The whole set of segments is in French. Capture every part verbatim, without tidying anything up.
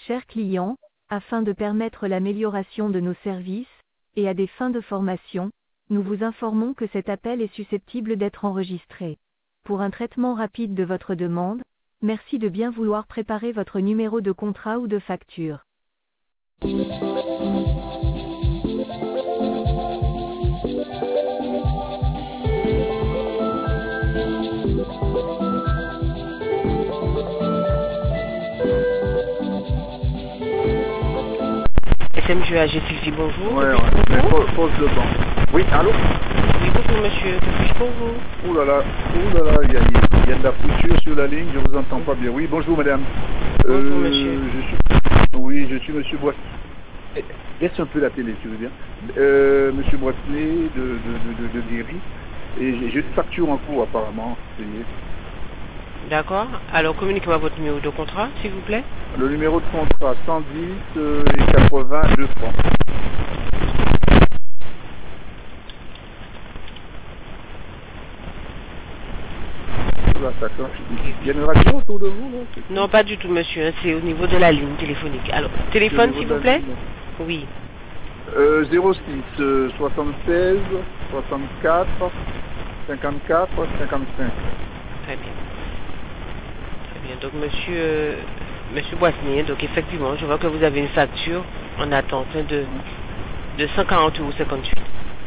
Chers clients, afin de permettre l'amélioration de nos services, et à des fins de formation, nous vous informons que cet appel est susceptible d'être enregistré. Pour un traitement rapide de votre demande, merci de bien vouloir préparer votre numéro de contrat ou de facture. S M G A G Sylvie, bonjour. Ouais, ouais, mais pose le banc. Oui, allô? Oui, bonjour monsieur, que puis-je pour vous? Ouh là là, ouh là là, il y a, il y a de la fouture sur la ligne, je vous entends pas bien. Oui, bonjour madame. Bonjour euh, monsieur. Je suis... Oui, je suis monsieur Bois. Laisse un peu la télé, si vous voulez bien. Euh, monsieur Boissenet de, de, de, de, de Guéry. Et j'ai j'ai une facture en cours apparemment. Payée. D'accord. Alors communiquez-moi votre numéro de contrat, s'il vous plaît. Le numéro de contrat cent dix euh, et quatre-vingt-deux francs. Là, ça cloche. Il y a une radio autour de vous là? Non, pas du tout monsieur, c'est au niveau de la ligne téléphonique. Alors, téléphone s'il vous plaît? Ligne. Oui. Euh, zéro six euh, soixante-seize soixante-quatre cinquante-quatre cinquante-cinq. Très bien. Très bien. Donc monsieur euh, monsieur Boissenet, donc effectivement, je vois que vous avez une facture en attente de, de cent quarante euros cinquante-huit.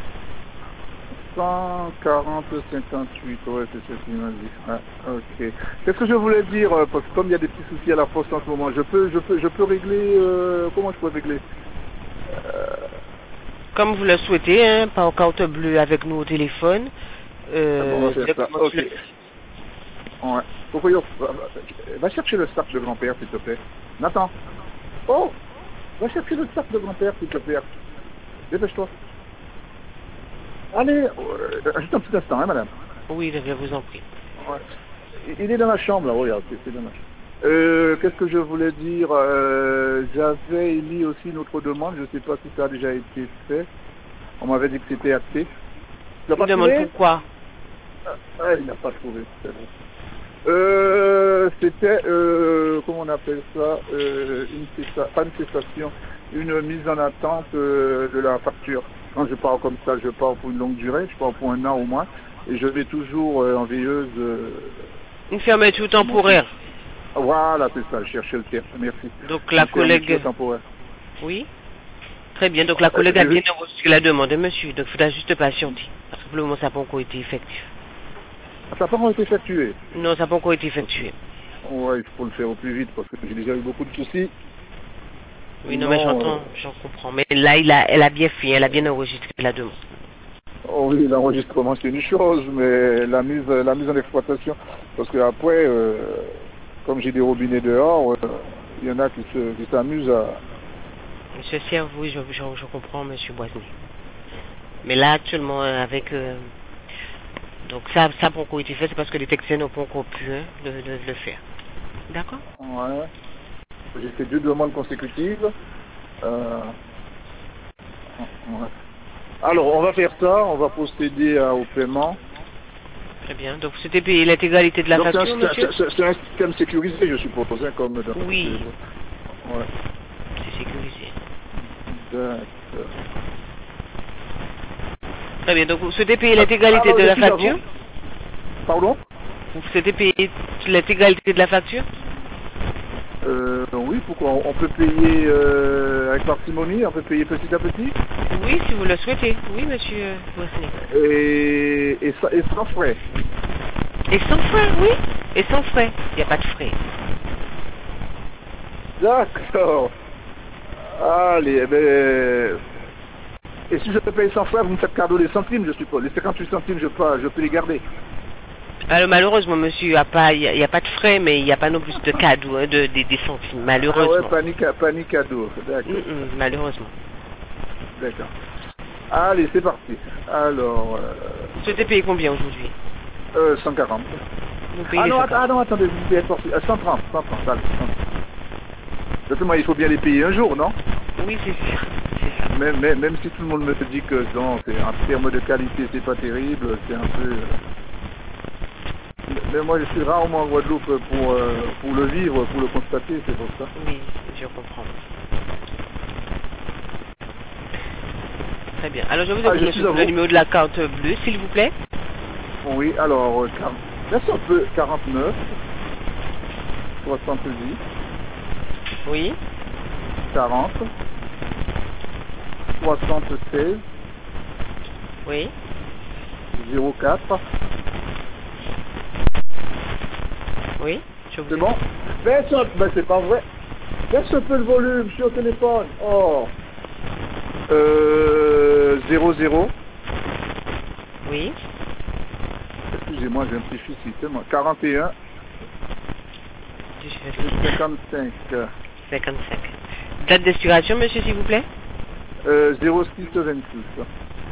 cent quarante cinquante-huit, ouais, c'est ce qu'il m'a dit. Ouais, ok. Qu'est-ce que je voulais dire, euh, parce que comme il y a des petits soucis à la poste en ce moment, je peux, je peux, je peux régler, euh, comment je peux régler euh... Comme vous le souhaitez, hein, par carte bleue avec nous au téléphone. Euh, Ah bon, on va faire ça. Ok. le... Ouais. Pourquoi, va, va chercher le sac de grand-père, s'il te plaît. Nathan. Oh, va chercher le sac de grand-père, s'il te plaît. Dépêche-toi. Allez, euh, juste un petit instant, hein, madame. Oui, je vous en prie. Ouais. Il est dans la chambre, là, regarde, c'est dommage. Euh, qu'est-ce que je voulais dire euh, J'avais émis aussi une autre demande, je ne sais pas si ça a déjà été fait. On m'avait dit que c'était acté. Tu l'as pas Je demande trouvé? pourquoi. Ah, il n'a pas trouvé, c'est bon. Euh, c'était, euh, comment on appelle ça euh, une cessa... Pas une cessation, une mise en attente euh, de la facture. Quand je pars comme ça, je pars pour une longue durée, je pars pour un an au moins, et je vais toujours euh, en veilleuse. Euh, une fermeture temporaire. Voilà, c'est ça, je cherchais le terme, merci. Donc la une collègue... temporaire. Oui. Très bien, donc la collègue euh, a bien reçu la demande, monsieur, donc il faudra juste patienter. Parce que pour le moment, ça n'a pas encore été effectif. Ça n'a pas encore été effectué? Non, ça n'a pas encore été effectué. Ouais, il faut le faire au plus vite, parce que j'ai déjà eu beaucoup de soucis. Oui, non, non mais j'entends, euh... j'en comprends. Mais là, il a, elle a bien fait, elle a bien enregistré la demande. Oh oui, l'enregistrement c'est une chose, mais la mise, la mise en exploitation, parce que après, euh, comme j'ai des robinets dehors, il euh, y en a qui se, qui s'amusent à... Monsieur Serre, oui, je, je, je comprends, monsieur Boissenet. Mais là, actuellement, avec... Euh, donc ça, ça n'a pas encore été fait, c'est parce que les techniciens n'ont pas encore pu hein, de, de, de le faire. D'accord? Ouais. J'ai fait deux demandes consécutives. Euh... Ouais. Alors, on va faire ça, on va procéder à, au paiement. Très bien. Donc, vous souhaitez payer l'intégralité de la Donc, facture, monsieur? C'est un système sécurisé, je suppose, hein, comme... Dans oui. Ouais. C'est sécurisé. D'accord. Très bien. Donc, vous souhaitez payer l'intégralité de la facture? Pardon? Vous souhaitez payer l'intégralité de la facture? Euh, oui, pourquoi? On peut payer euh, avec parcimonie, on peut payer petit à petit? Oui, si vous le souhaitez. Oui, monsieur Boissenet. Et, et, et sans frais? Et sans frais, oui. Et sans frais. Il n'y a pas de frais. D'accord. Allez, eh ben... Et si je te paye sans frais, vous me faites cadeau des centimes, je suppose. Les cinquante-huit centimes, je peux, je peux les garder. Alors malheureusement, monsieur, il n'y a, a, a pas de frais, mais il n'y a pas non plus de cadeaux, hein, de, de, des centimes, malheureusement. Ah ouais, panique, panique cadeau, d'accord. Mm -mm, malheureusement. D'accord. Allez, c'est parti. Alors... Euh... Vous souhaitez payer combien aujourd'hui? Euh, cent quarante. Vous payez ah non, cent quarante. ah non, attendez, vous payez sorti. Euh, cent trente, cent trente, allez, cent trente. Justement, il faut bien les payer un jour, non? Oui, c'est sûr. Ça. Même, même, même si tout le monde me dit que non, en termes de qualité, c'est pas terrible, c'est un peu... Mais moi, je suis rarement en Guadeloupe pour, euh, pour le vivre, pour le constater, c'est pour ça. Oui, je comprends. Très bien. Alors, je vous Ah, ai je monsieur, suis à le vous. numéro de la carte bleue, s'il vous plaît. Oui, alors, euh, quar- bien sûr, peu- quarante-neuf, soixante-dix, Oui. quarante, soixante-seize, Oui. zéro quatre. Oui. Je vous C'est ai- bon? Baisse un peu, ben c'est pas vrai. Baisse un peu le volume, je suis au téléphone. Oh. Euh, zéro zéro. Oui. Excusez-moi, j'ai un petit fils ici, moi. quarante et un, cinquante-cinq. cinquante-cinq. Date d'expiration, monsieur, s'il vous plaît. Euh, zéro six vingt-six.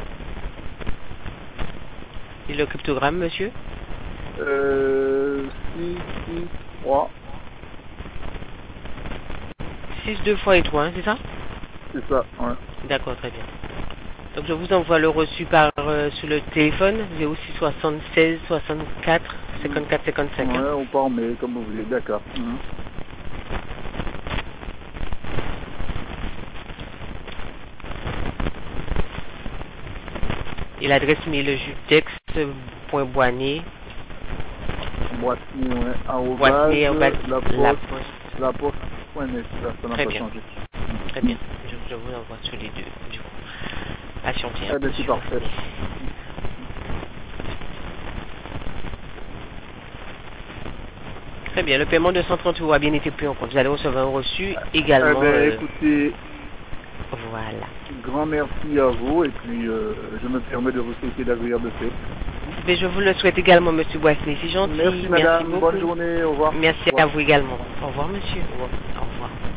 Et le cryptogramme, monsieur. Euh, six six trois. six deux fois et trois, hein, c'est ça? C'est ça, ouais. D'accord, très bien. Donc je vous envoie le reçu par euh, sur le téléphone, zéro six soixante-seize soixante-quatre cinquante-quatre cinquante-cinq. Ouais, Hein. on part mais comme vous voulez, d'accord. Mhm. Et l'adresse mail judex.boigné. Boîtier, ouais, arrobase, Boigné, arrobase, la la poste, poste. la poste, point net, ça, ça n'a Très pas bien. changé. Très bien. Je, je vous envoie sur les deux. Du coup. Patientez. Eh ben, c'est parfait. Très bien. Le paiement de cent trente euros a bien été pris en compte. Vous allez recevoir un reçu Eh également. ben, euh, écoutez, Voilà. grand merci à vous et puis euh, je me permets de vous souhaiter d'agréables fêtes. Mais je vous le souhaite également, monsieur Boissny. C'est gentil. Merci madame, beaucoup. bonne journée, au revoir. Merci Au revoir. à vous également. Au revoir, monsieur. Au revoir. Au revoir.